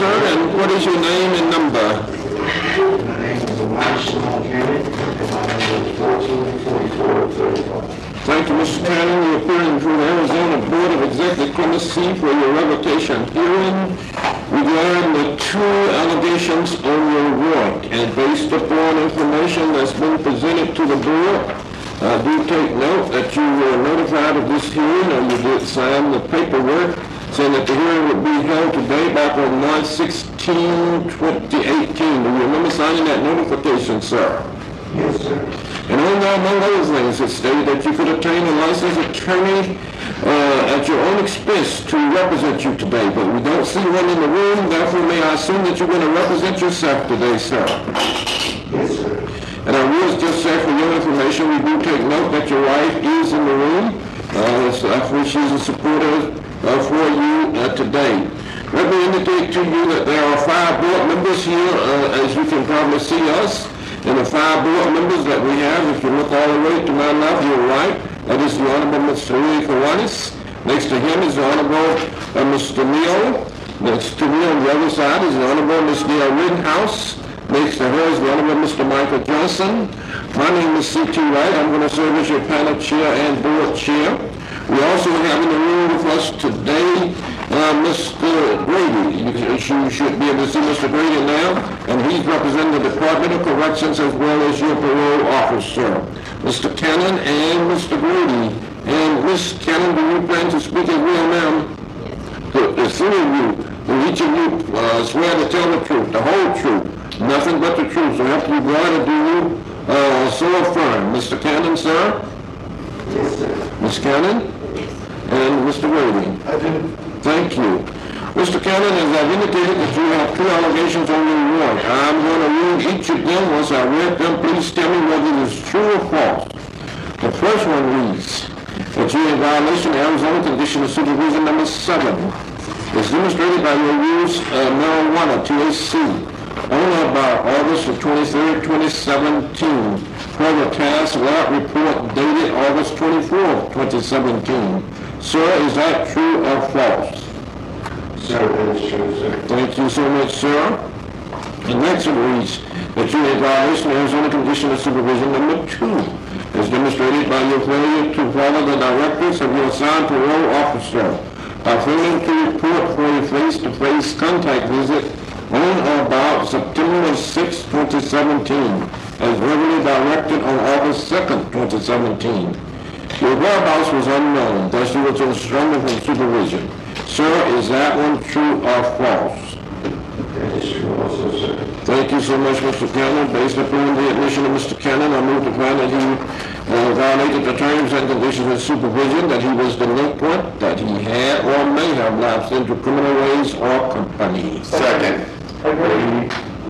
sir, and what is your name and number? My name is Elijah Cannon, and my number is 144435. Thank you, Mr. Cannon. You're appearing before the Arizona Board of Executive Clemency for your revocation hearing regarding the two allegations on your work. And based upon information that's been presented to the board, do take note that you were notified of this hearing, and you did sign the paperwork saying that the hearing would be held today back on March 16, 2018. Do you remember signing that notification, sir? Yes, sir. And on there, among other things, it stated that you could obtain a licensed attorney at your own expense to represent you today, but we don't see one in the room. Therefore, may I assume that you're going to represent yourself today, sir? Yes, sir. And I will just say for your information, we do take note that your wife is in the room. So therefore, she's a supporter for you today. Let me indicate to you that there are 5 board members here, as you can probably see us. And the 5 board members that we have, if you look all the way to my left, you're right. That is the Honorable Mr. Louis Kiwanis. Next to him is the Honorable Mr. Neal. Next to me on the other side is the Honorable Ms. Gail Rittenhouse. Next to her is the Honorable Mr. Michael Johnson. My name is C.T. Wright. I'm going to serve as your panel chair and board chair. We also have in the room with us today Mr. Grady. You should be able to see Mr. Grady now, and he's representing the Department of Corrections as well as your parole officer. Mr. Cannon and Mr. Grady. And Ms. Cannon, do you plan to speak as well, ma'am? Yes. The 3 of you, will each of you swear to tell the truth, the whole truth, nothing but the truth. So after you go out, do you so affirm? Mr. Cannon, sir? Yes, sir. Ms. Cannon? And Mr. Grady? I do. Thank you. Mr. Cannon, as I've indicated that you have 2 allegations on your warrant. I'm going to read each of them. Once I read them, please tell me whether it is true or false. The first one reads that you are in violation of Arizona Condition of Supervision number 7. It's demonstrated by your use of marijuana, THC, on or about August the 23rd, 2017, for the task lab report dated August 24th, 2017. Sir, is that true or false? Sir, that is true, sir. Thank you so much, sir. The next one reads that you are in violation of Arizona Condition of Supervision number 2. As demonstrated by your failure to follow the directives of your assigned parole officer by failing to report for a face-to-face contact visit on or about September 6, 2017, as regularly directed on August 2nd, 2017. Your whereabouts was unknown, thus you were suspended from supervision. Sir, is that one true or false? That is true also, sir. Thank you so much, Mr. Cannon. Based upon the admission of Mr. Cannon, I move to find that he violated the terms and conditions of supervision, that he was delinquent, that he had or may have lapsed into criminal ways or company. Second. Agree.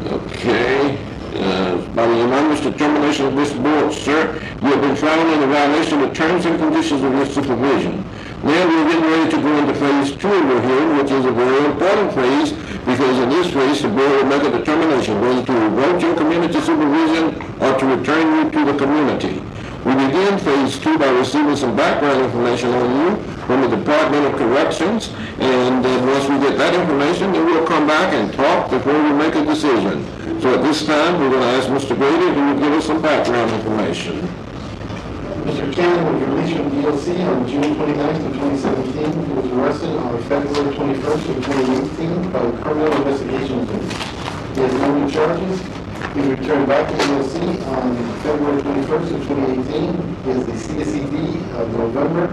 Okay. By the unanimous determination of this board, sir, you have been found in violation of the terms and conditions of your supervision. Now we're getting ready to go into phase 2 of your hearing, which is a very important phase, because in this phase the board will make a determination whether to revoke your community supervision or to return you to the community. We begin phase 2 by receiving some background information on you from the Department of Corrections, and then once we get that information, then we'll come back and talk before we make a decision. So at this time, we're going to ask Mr. Grady to give us some background information. Mr. Cannon was released from DOC on June 29th of 2017. He was arrested on February 21st of 2018 by the Criminal Investigations Unit. He has no new charges. He returned back to DOC on February 21st of 2018. He has the CSED of November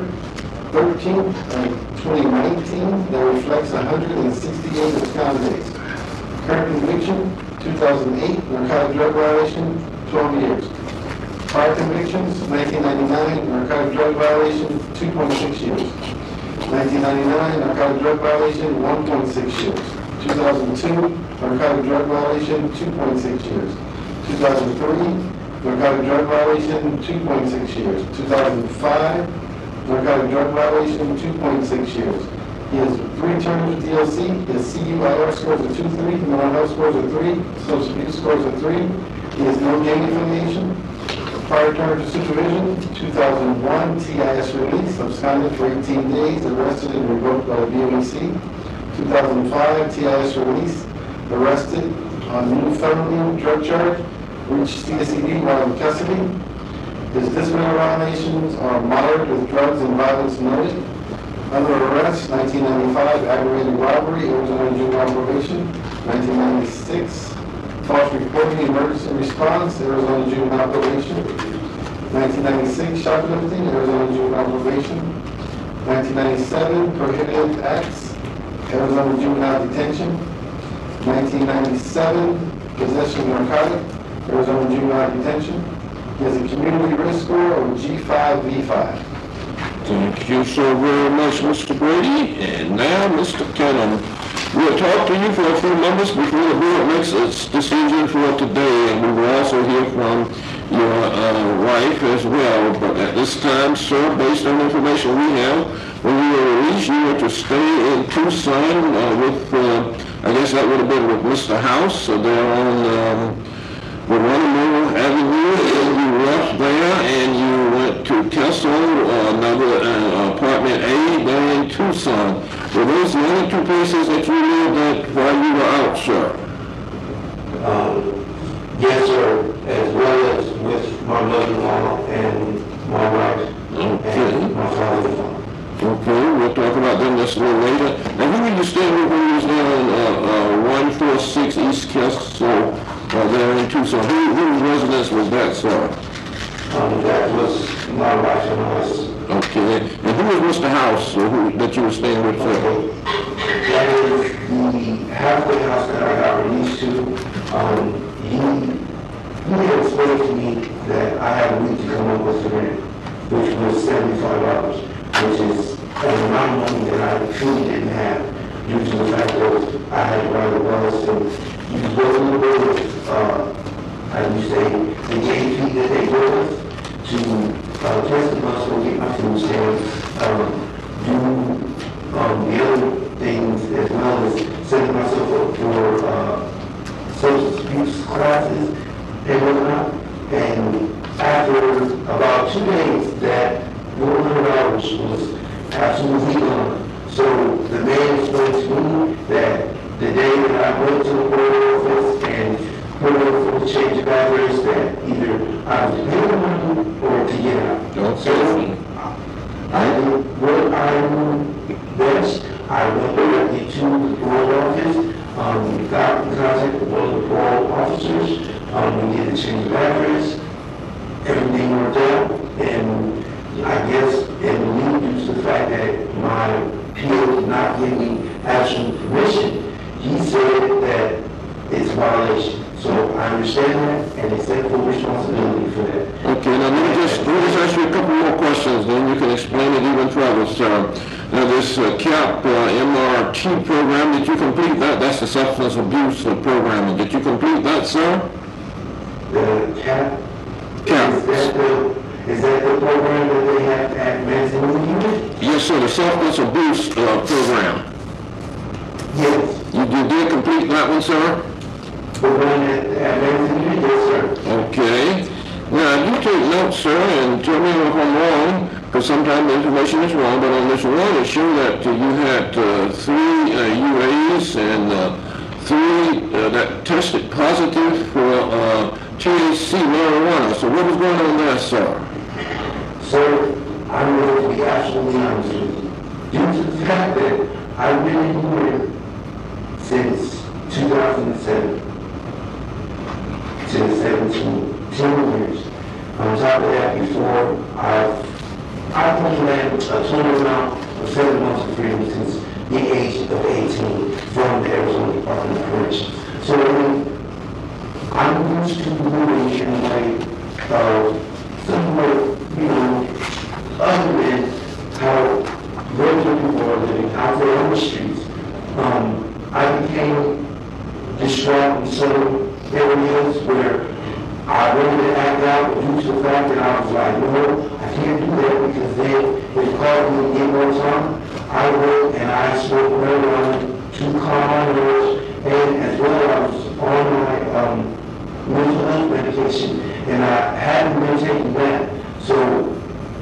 13th of 2019 that reflects 168 abscond days. Current conviction, 2008, narcotic drug violation, 12 years. Prior convictions, 1999, narcotic drug violation, 2.6 years. 1999, narcotic drug violation, 1.6 years. 2002, narcotic drug violation, 2.6 years. 2003, narcotic drug violation, 2.6 years. 2005, narcotic drug violation, 2.6 years. He has 3 terms with DOC. His CUIR scores are 2.3, mental health scores are 3, social abuse scores are 3. He has no gang affiliation. Prior terms of supervision, 2001, TIS release, absconded for 18 days, arrested and revoked by the BOEC. 2005, TIS release, arrested on new felony drug charge, reached CSED while in custody. His disciplinary violations are moderate with drugs and violence noted. Under arrest, 1995, aggravated robbery, Arizona juvenile probation. 1996, false reporting, emergency response, Arizona juvenile probation. 1996, shoplifting, Arizona juvenile probation. 1997, prohibited acts, Arizona juvenile detention. 1997, possession of narcotic, Arizona juvenile detention. He has a community risk score of G5V5. Thank you so very much, Mr. Brady. And now, Mr. Cannon, we'll talk to you for a few moments before the board makes its decision for today, and we will also hear from your wife as well. But at this time, sir, based on the information we have, when you were released, you were to stay in Tucson with, I guess that would have been with Mr. House, there on Geronimo Avenue, and you left there and you went to Kessel, another apartment A there in Tucson. Were those the only two places that you lived at while you were out, sir? Yes, sir, as well as with my mother-in-law and my wife and my father-in-law. Okay, we'll talk about them just a little later. Now, who were you staying with when you was there on 146 East Kessel there in Tucson? Whose residence was that, sir? That was my wife and I. Okay, and who was Mr. House that you were staying with, sir? That is the halfway house that I got released to. He had explained to me that I had a week to come up with the rent, which was $75, which is an amount of money that I truly didn't have due to the fact that I had to ride the bus and use both of the buildings. I used to say the gate fee that they go with to test the bus, go get my food stamps, do the other things as well as setting myself up for substance abuse classes and whatnot. And after about 2 days, that $100 was absolutely gone. So the man explained to me that the day that I went to the board office and put in for the change of address, that either I was to pay the money or to get out. Okay. So I did what I knew best. I went directly to the board office. Got in contact with one of the parole officers. We did the change of address. Everything worked out, and I guess, and due to the fact that my PO did not give me actual permission, he said that it's a violation. So I understand that, and accept full responsibility for that. Okay, now let me just ask you a couple more questions, then you can explain it even further, sir. Now this CAP MRT program, did you complete that? That's the substance abuse program. Did you complete that, sir? The CAP? CAP. Is that the program that they have at Manson Unit? Yes, sir, the substance abuse program. Yes. You did complete that one, sir? The one at Manson Unit? Yes, sir. Okay. Now, you take notes, sir, and tell me if I'm wrong, because sometimes the information is wrong, but on this one, it showed that you had 3 UAs and 3 that tested positive for THC marijuana. So what was going on there, sir? So, I'm going to be absolutely honest with you. Due to the fact that I've been in here since 2007 to 17, 10 years. On top of that, before I've only had a total amount of 7 months of freedom since the age of 18 from the Arizona Department of Corrections. So I'm used to moving in a way of somewhat, other than how regular people are living out there on the streets. I became distraught in certain areas where I wanted to act out due to the fact that I was like, no, I can't do that because then if it caused me to get more time, I would, and I smoked marijuana to calm my nerves, and as well I was on my mental health medication, and I hadn't been taking that. So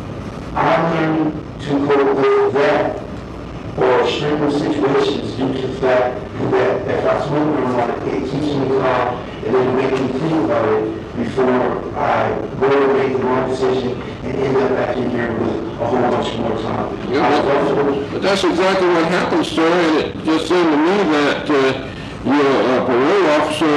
I learned to cope with that or extreme situations due to the it keeps me calm, and then make me think about it before I go and make the wrong decision and end up back in here with a whole bunch more time. Yeah, but that's exactly what happened, sir, and it just seemed to me that your parole officer,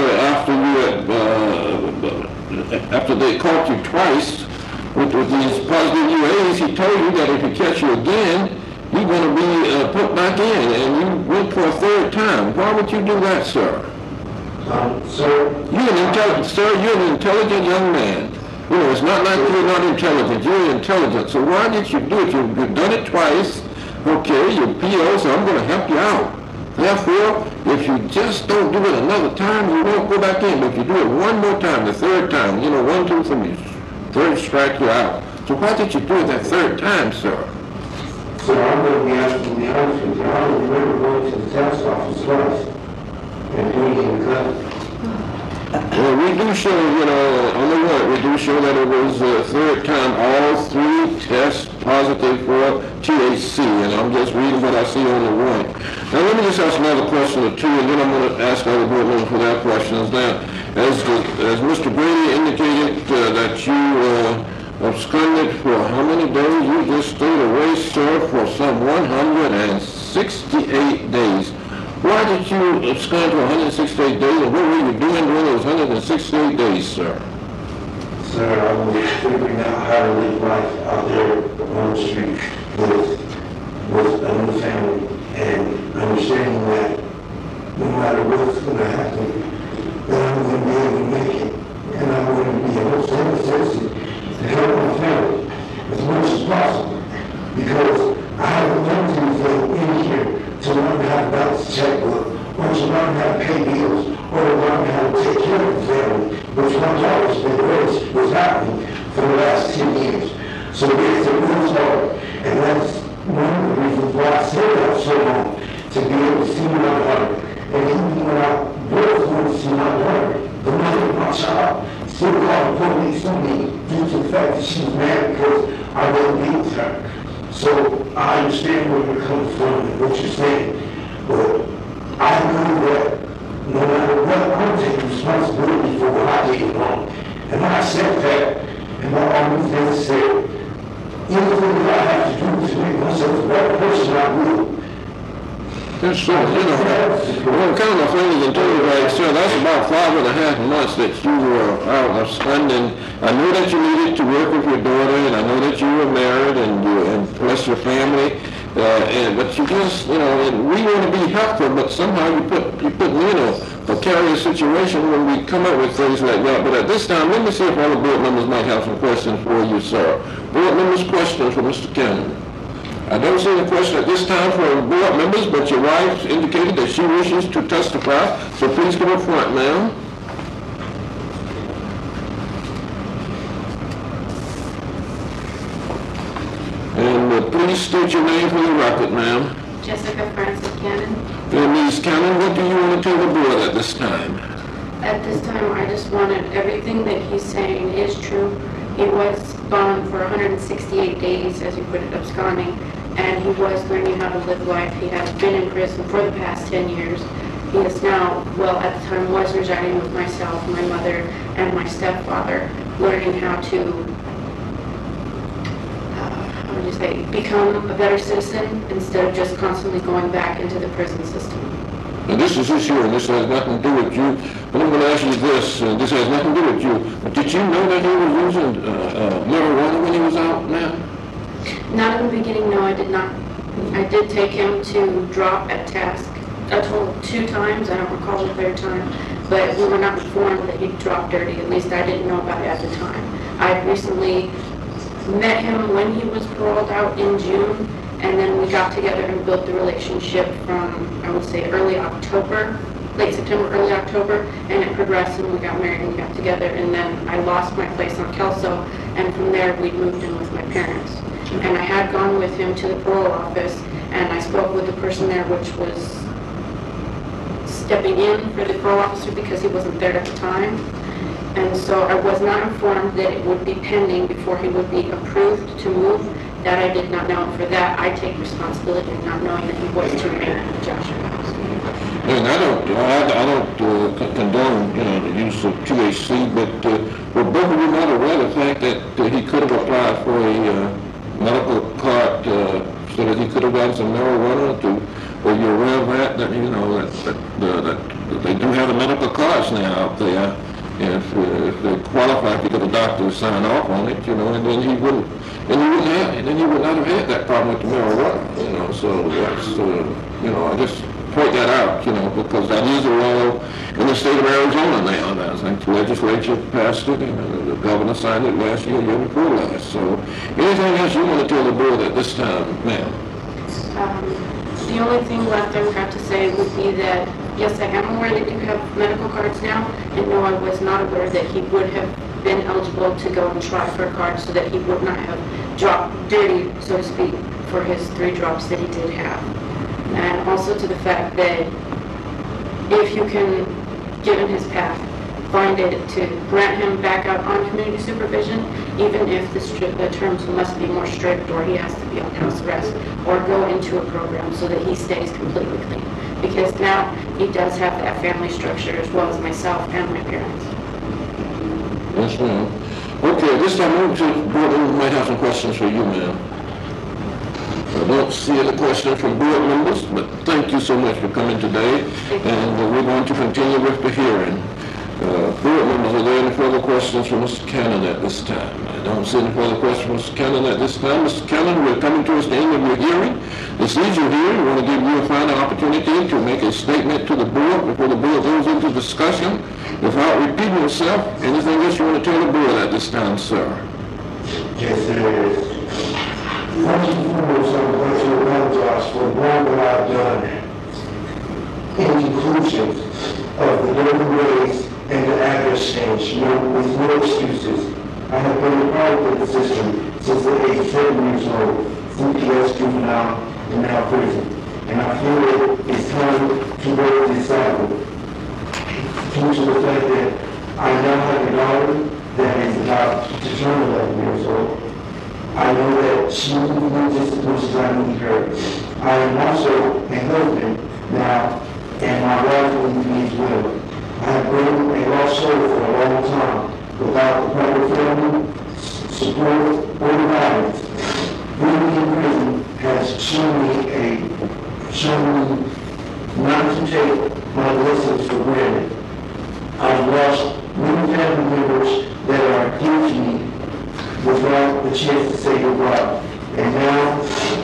after they caught you twice with these positive UAs, he told you that if he catch you again, you're going to be put back in, and you went for a third time. Why would you do that, sir? Sir, You're an intelligent young man. You know, it's not like you're not intelligent. You're intelligent. So why did you do it? You've done it twice. Okay, you're PO, so I'm going to help you out. Therefore, if you just don't do it another time, you won't go back in. But if you do it one more time, the third time, 1, 2, 3, third strike, you're out. So why did you do it that third time, sir? So I'm going to be absolutely honest with you. I don't remember going to the tax office twice and doing it in the cut. Well, we do show, on the warrant, we do show that it was the third time all 3 tests positive for THC, and I'm just reading what I see on the warrant. Now, let me just ask another question or two, and then I'm going to ask other board members for their questions. Now, as Mr. Brady indicated that you absconded for how many days? You just stayed away, sir, for some 168 days. Why did you abscond for 168 days, and what were you doing during those 168 days, sir? Sir, I was figuring out how to live life out there on the street with another family, and understanding that no matter what's going to happen, that I'm going to be able to make it, and I'm going to be able to citizen to help my family as much as possible, because I haven't learned anything in here to learn how to balance the checkbook, or to learn how to pay bills, or to learn how to take care of the family, which my daughter's been raised without me for the last 10 years. So it's a real hard, and that's one of the reasons why I stayed out so long, to be able to see my daughter. And even when I was going to see my daughter, the mother of my child still called the police on me due to the fact that she was mad because I wasn't being with her. So I understand where you're coming from and what you're saying, but I know that no matter what, I'm taking responsibility for what I did wrong. And when I said that, and my army then said, anything that I have to do to make myself a better person, I will. Yes, sir. Well, kind of things and too, right, sir, that's about 5.5 months that you were out absconding. I know that you needed to work with your daughter, and I know that you were married and plus your family. But you just, and we want to be helpful, but somehow you put me in a precarious situation when we come up with things like that. But at this time, let me see if all the board members might have some questions for you, sir. Board members' questions for Mr. Cannon. I don't see any question at this time for board members, but your wife indicated that she wishes to testify, so please come up front, ma'am. And please state your name for the record, ma'am. Jessica Francis Cannon. And Ms. Cannon, what do you want to tell the board at this time? At this time, I just wanted everything that he's saying is true. He was gone for 168 days, as you put it, absconding, and he was learning how to live life. He has been in prison for the past 10 years. He is now, well, at the time was residing with myself, my mother, and my stepfather, learning how to become a better citizen instead of just constantly going back into the prison system. Now, this is issue, and this has nothing to do with you, but I'm going to ask you this, this has nothing to do with you, but did you know that he was using marijuana when he was out now? Not in the beginning, no, I did not. I did take him to drop at task a total of 2 times, I don't recall the 3rd time, but we were not informed that he dropped dirty, at least I didn't know about it at the time. I recently met him when he was paroled out in June, and then we got together and built the relationship from, I would say, early October, late September, early October, and it progressed and we got married and we got together, and then I lost my place on Kelso, and from there we moved in with my parents. And I had gone with him to the parole office, and I spoke with the person there, which was stepping in for the parole officer because he wasn't there at the time. And so I was not informed that it would be pending before he would be approved to move. That I did not know. And for that, I take responsibility of not knowing that he was to remain in the Joshua House. And I don't doses of THC, but were both of you not aware of the fact that he could have applied for a medical card so that he could have gotten some marijuana were you aware of that? That you know that they do have the medical cards now out there. If they qualify, if you get a doctor to sign off on it, you know, and then he would not have had that problem with the marijuana, you know. So that's you know, I just point that out, you know, because that is a law in the state of Arizona now. And I think the legislature passed it, and the governor signed it last year before last. So anything else you want to tell the board at this time, ma'am? The only thing left I would have to say would be that, yes, I am aware that you have medical cards now, and no, I was not aware that he would have been eligible to go and try for a card so that he would not have dropped dirty, so to speak, for his 3 drops that he did have. And also to the fact that if you can, given his path, find it to grant him back out on community supervision, even if the terms must be more strict or he has to be on house arrest or go into a program so that he stays completely clean. Because now he does have that family structure as well as myself and my parents. Yes, ma'am. Okay, this time over to the board. We might have some questions for you, ma'am. I don't see any questions from board members, but thank you so much for coming today. And we're going to continue with the hearing. Board members, are there any further questions for Mr. Cannon at this time? I don't see any further questions for Mr. Cannon at this time. Mr. Cannon, we're coming towards the end of your hearing. This is your hearing. We want to give you a final opportunity to make a statement to the board before the board goes into discussion. Without repeating yourself, anything else you want to tell the board at this time, sir? Yes, there is. First and foremost, I would like to apologize for all that I've done in conclusion of the living ways and the address change, with no excuses. I have been a part of the system since the age of 7 years old, CPS, juvenile, and now prison. And I feel that it's time to break this cycle. Due to the fact that I now have a daughter that is about to turn 11 years old. I know that she needs just as much as I need her. I am also a husband now, and my wife will need me as well. I have been a lost soul for a long time without the proper family, support, or guidance. Being in prison has shown me not to take my blessings for granted. I've lost many family members that are dear to me without the chance to say goodbye. And now,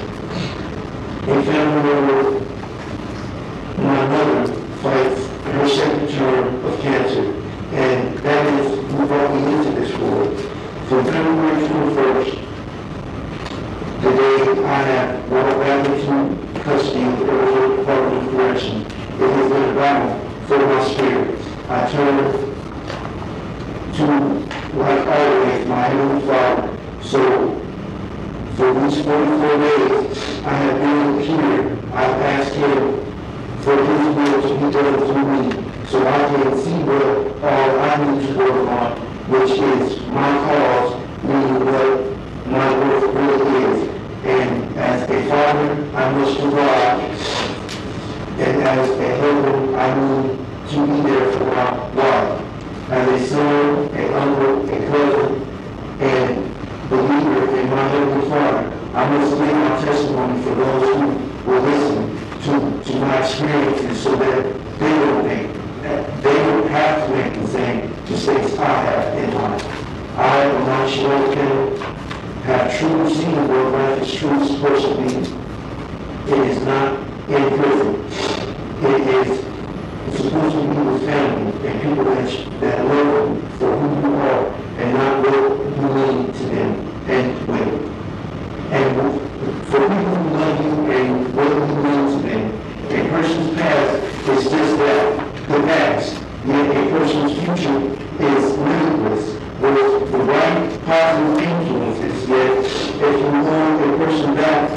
a family member, my mother, fights her second term of cancer. And that is who brought me into this world. From February 21st, the day I have walked back into custody of the Arizona Department of Correction, it has been a battle for my spirit. I turn to, like always, my Heavenly Father. So, for these 44 days, I have been here. I've asked Him for His will to be done through me, so I can see what all I need to work on, which is my cause, meaning what my work really is. And as a father, I must provide. And as a husband, I need to be there for my wife. As a son, an uncle, a cousin, and believer in my Heavenly Father, I must give my testimony for those who will listen to my experiences so that they don't have to make the same mistakes I have in life. I, Monshiro Kennel, have truly seen what life is truly supposed to be. It is not in prison. It is supposed to be with family and people that love you for who you are and not what you mean to them and with. And for people who love you and what you mean to them, a person's past is just that, the past. Yet a person's future is limitless with the right positive influences. Yet if you hold a person back,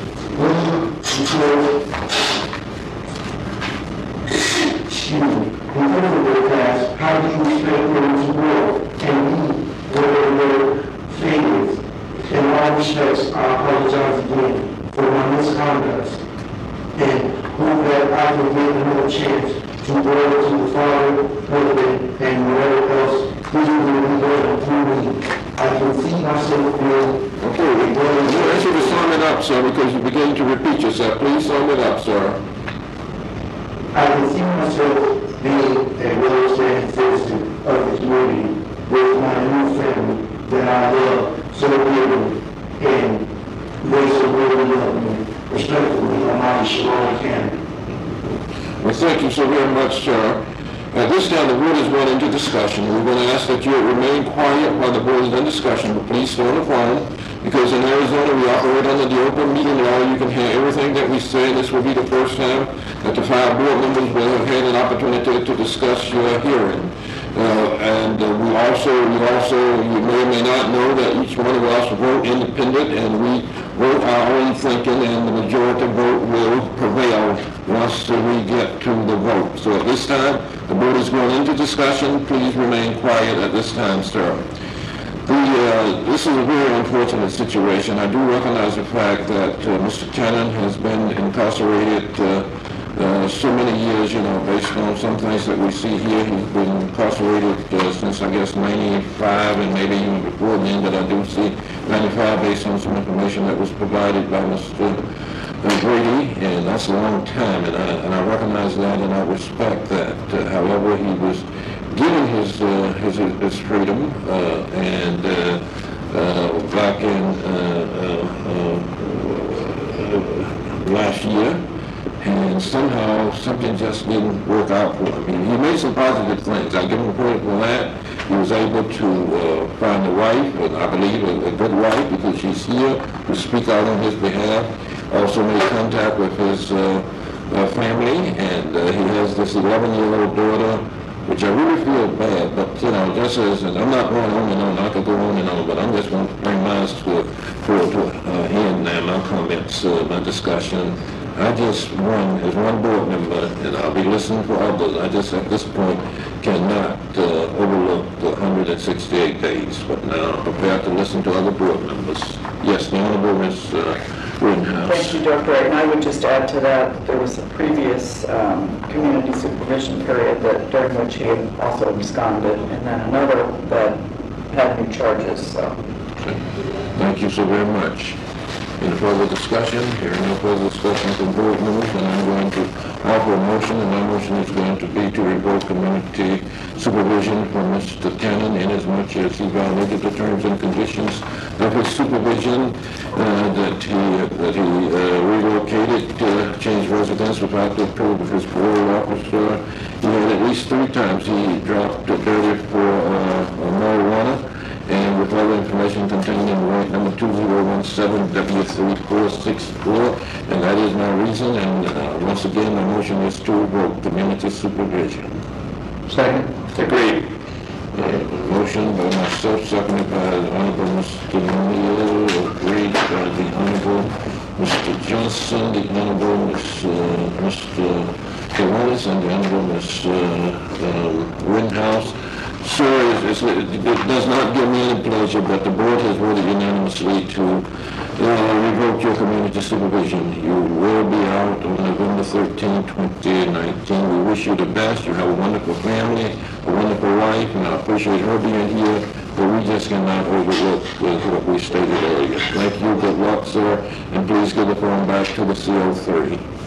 because of their past, how do you expect them to grow and be whatever their fate is? In all respects, I apologize again for my misconduct and hope that I will get another chance to whatever to the father, husband, and whatever else he's going to be through me. I can see myself being Okay, we want you to sum it up, sir, because you're beginning to repeat yourself. Please sum it up, sir. I can see myself being a well-standing citizen of the community with my new family that I love so dearly, and they so really love me. Respectfully, I'm Sharon Cannon. Well, thank you so very much, sir. At this time, the board is going into discussion. We're going to ask that you remain quiet while the board is in discussion, but please stay on the phone, because in Arizona, we operate under the open meeting law. You can hear everything that we say. This will be the first time that the 5 board members will have had an opportunity to discuss your hearing. You may or may not know that each one of us vote independent, and we vote our own thinking, and the majority vote will prevail once we get to the vote. So at this time, the board is going into discussion. Please remain quiet at this time, sir. This is a very unfortunate situation. I do recognize the fact that Mr. Cannon has been incarcerated so many years, based on some things that we see here. He's been incarcerated since, I guess, 95, and maybe even before then, but I do see 95 based on some information that was provided by Mr. Brady, and that's a long time, and I recognize that, and I respect that. However, he was given his freedom, and back in last year, and somehow something just didn't work out for him. He made some positive things. I give him credit for that. He was able to find a wife, and I believe a good wife, because she's here to speak out on his behalf. Also made contact with his family, and he has this 11-year-old daughter, which I really feel bad, but just as, and I'm not going on and on, I could go on and on, but I'm just going to bring mine to end now, my comments, my discussion. I just as one board member, and I'll be listening for others. I just, at this point, cannot overlook the 168 days, but now I'm prepared to listen to other board members. Yes, the Honorable Ms. Rittenhouse. Thank you, Dr. Wright. And I would just add to that, there was a previous community supervision period during which he had also absconded, and then another that had new charges. So. Thank you so very much. Any further discussion? Hearing no further discussion from board members, and I'm going to offer a motion, and my motion is going to be to revoke community supervision from Mr. Cannon, inasmuch as he violated the terms and conditions of his supervision, that he relocated, changed residence without the approval of his parole officer. He had at least 3 times he dropped dirty for marijuana, and with other information contained in warrant number 2017 W3464, and that is my reason, and once again, my motion is to revoke community supervision. Second. Agreed. Motion by myself, seconded by the Honorable Mr. Neal, agreed by the Honorable Mr. Johnson, the Honorable Mr. Kiwanis, and the Honorable Ms. Rittenhouse. Sir, it does not give me any pleasure, but the board has voted unanimously to revoke your community supervision. You will be out on November 13, 2019. We wish you the best. You have a wonderful family, a wonderful wife, and I appreciate her being here, but we just cannot overlook what we stated earlier. Thank you. Good luck, sir, and please give the phone back to the CO3.